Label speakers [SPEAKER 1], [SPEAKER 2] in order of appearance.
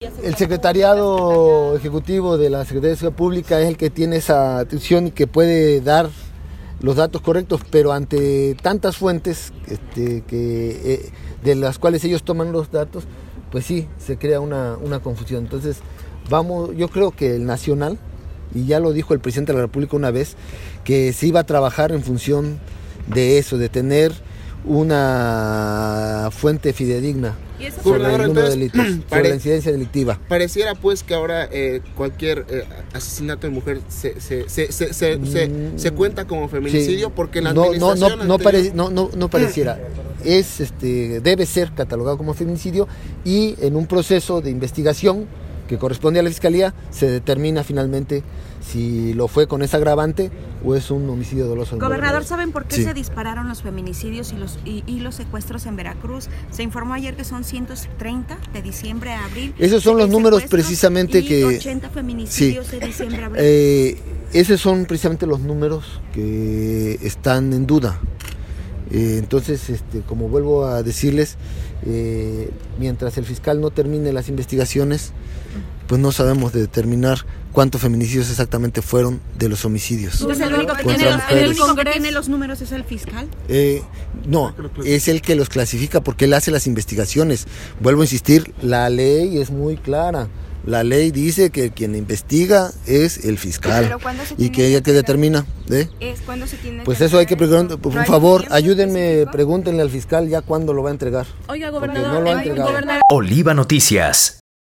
[SPEAKER 1] El secretariado ejecutivo de la Secretaría de Seguridad Pública es el que tiene esa atención y que puede dar los datos correctos, pero ante tantas fuentes de las cuales ellos toman los datos, pues sí, se crea una confusión. Entonces, yo creo que el nacional, y ya lo dijo el presidente de la República una vez, que se iba a trabajar en función de eso, de tener una fuente fidedigna sobre el número de delitos, sobre la incidencia delictiva.
[SPEAKER 2] Pareciera pues que ahora cualquier asesinato de mujer se cuenta como feminicidio, sí, porque la administración
[SPEAKER 1] no pareciera. Debe ser catalogado como feminicidio, y en un proceso de investigación que corresponde a la Fiscalía se determina finalmente si lo fue con esa agravante o es un homicidio doloso.
[SPEAKER 3] Gobernador, ¿saben por qué se dispararon los feminicidios y los secuestros en Veracruz? Se informó ayer que son 130 de diciembre a abril.
[SPEAKER 1] Esos son los números precisamente
[SPEAKER 3] y 80 feminicidios de diciembre a abril.
[SPEAKER 1] Esos son precisamente los números que están en duda. Entonces, como vuelvo a decirles, mientras el fiscal no termine las investigaciones, pues no sabemos determinar cuántos feminicidios exactamente fueron de los homicidios.
[SPEAKER 3] Entonces, ¿el único que tiene los números es el fiscal?
[SPEAKER 1] No, es el que los clasifica porque él hace las investigaciones. Vuelvo a insistir, la ley es muy clara. La ley dice que quien investiga es el fiscal y que ella que determina.
[SPEAKER 3] ¿Cuándo se tiene
[SPEAKER 1] pues eso hay que preguntar. Por favor, ayúdenme, pregúntenle al fiscal ya cuándo lo va a entregar.
[SPEAKER 3] Oiga, gobernador,
[SPEAKER 1] no lo ha entregado.
[SPEAKER 4] Oliva Noticias.